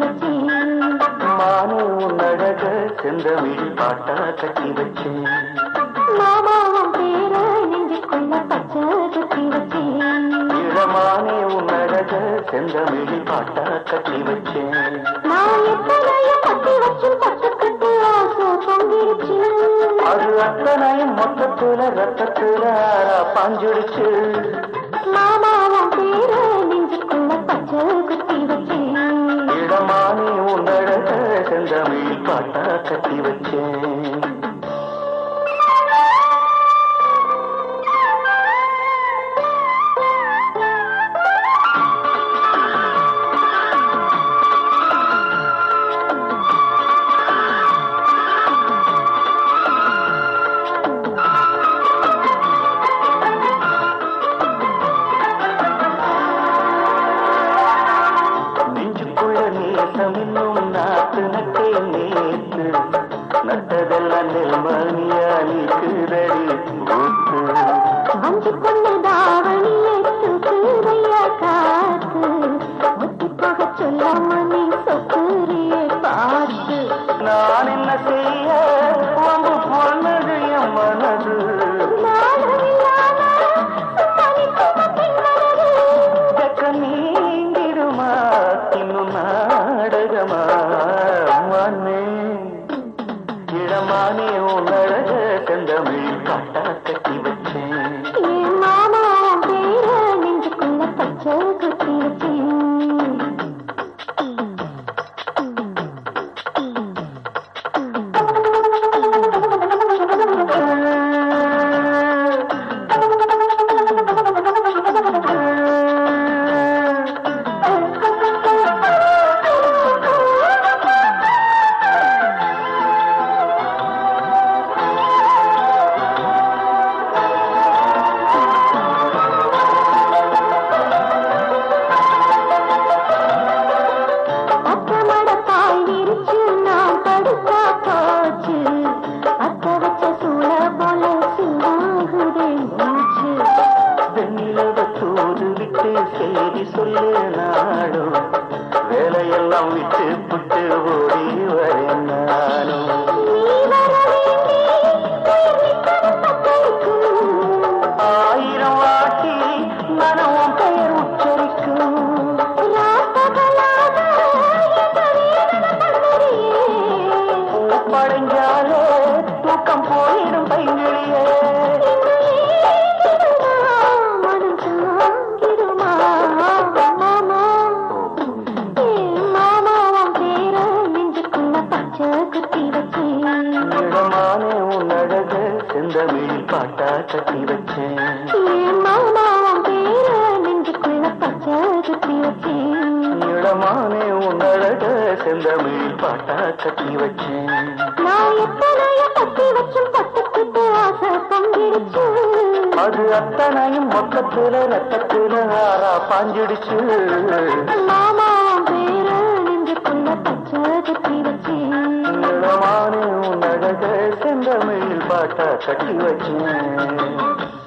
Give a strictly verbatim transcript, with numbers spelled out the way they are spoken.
வச்சேன். மானே உன் அழக செந்தமிழ் பாட்டா கட்டி வச்சேன். மாமாவும் பேர நெஞ்சுக்குள்ள பச்சை குத்தி வச்சேன். இளமானே உன் அழக செந்தமிழ் பாட்டா கட்டி வச்சேன். நான் எத்தனையும் கட்டி வச்சு பட்டுக்கிட்டு ஆசை பொங்கிருச்சு. அது அத்தனையும் மொத்தத்துல ரத்தத்துல பாஞ்சுடுச்சு. மாமாவும் பேர நெஞ்சுக்குள்ள பச்சை குத்தி வச்சேன். இடமானே உன் அழக செந்தமிழ் பாட்டா கட்டி வச்சேன். நேசமின்னும் நாத்து நட்டே நேத்து நட்டதெல்லாம் நெல்மணியா நீக்குதடி ஊத்து. அஞ்சு பொண்ணு தாவணி ஏற்றுக்குதையா காத்து முத்தி போக சொல்லாம நீ சொக்குரிய பார்த்து. நான் என்ன செய்ய வம்பு பொண்ணது என் மனது. நீங்கிடுமா இன்னும் நாடகமா மண்ணே. இடமானே உன் அழக செந்தமிழ் பாட்டா கட்டி வச்சேன். என் மாமா பேர நெஞ்சுக்குள்ள பச்சை குத்தி வச்சேன். செய்தி சொல்லு நாடும் வேலையெல்லாம் விட்டு புட்டு ஓடி வரேன் நானும். ஆயிரம் வாட்டி மனமும் பெயர் உச்சரிக்கும். படைஞ்சாலே தூக்கம் போயிடும் பைங்கிழியே. இடமானே உன் அழக செந்தமிழ் பாட்டா கட்டி வச்சேன். மாமாவும் பேர நெஞ்சுக்குள்ள பச்சை குத்தி வச்சேன். இடமானே உன் அழக செந்தமிழ் பாட்டா கட்டி வச்சேன். நான் எத்தனையும் கட்டி வச்சும் பட்டுக்கிட்டு ஆசை பொங்கிடுச்சு. அது அத்தனையும் மொத்தத்துல ரத்தத்துல ஆறா பாஞ்சிடுச்சு. மாமாவும் பேர நெஞ்சுக்குள்ள பச்சை குத்தி வச்சேன். இடமானே உன் அழக செந்தமிழ் பாட்டா கட்டி வச்சேன்.